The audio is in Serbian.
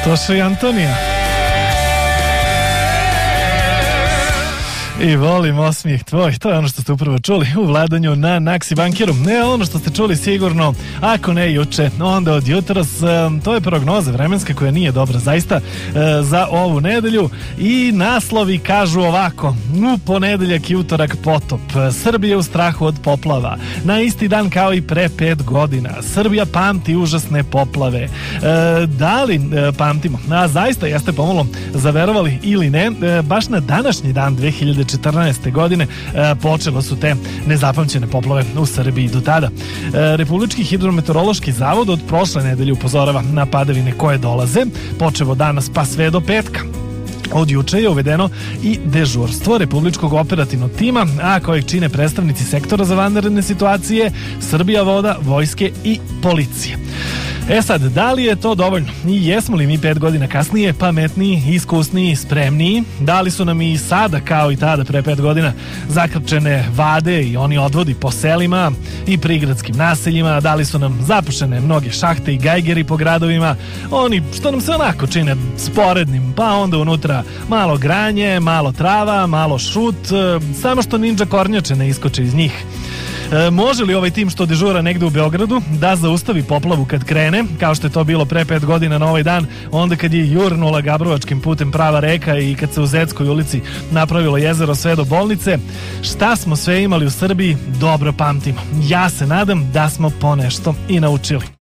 Slušaj Antonija. I volim osmijeh tvoj, to je ono što ste upravo čuli u Vladanju na Naksi Bankeru. Ne ono što ste čuli sigurno, ako ne juče, onda od jutros. To je prognoza vremenska koja nije dobra zaista za ovu nedelju. I naslovi kažu ovako: u ponedeljak i utorak potop, Srbija u strahu od poplava, na isti dan kao i pre 5 godina, Srbija pamti užasne poplave. Da li pamtimo? A zaista jeste pomalo zaverovali ili ne, baš na današnji dan 2014. godine počelo su te nezapamćene poplave u Srbiji. Do tada Republički hidrometeorološki zavod od prošle nedelje upozorava na padavine koje dolaze, počevo danas pa sve do petka. Od juče je uvedeno i dežurstvo Republičkog operativnog tima, a kojeg čine predstavnici sektora za vanredne situacije, Srbija voda, vojske i policije. E sad, da li je to dovoljno? I jesmo li mi 5 godina kasnije pametniji, iskusniji, spremniji? Da li su nam i sada, kao i tada pre 5 godina, zakrčene vade i oni odvodi po selima i prigradskim naseljima? Da li su nam zapušene mnoge šahte i gajgeri po gradovima? Oni što nam se onako čine sporednim, pa onda unutra malo granje, malo trava, malo šut, samo što ninja kornjače ne iskoče iz njih. Može li ovaj tim što dežura negde u Beogradu da zaustavi poplavu kad krene, kao što je to bilo pre 5 godina na ovaj dan, onda kad je jurnula Gabrovačkim putem prava reka i kad se u Zetskoj ulici napravilo jezero sve do bolnice? Šta smo sve imali u Srbiji, dobro pamtimo. Ja se nadam da smo ponešto i naučili.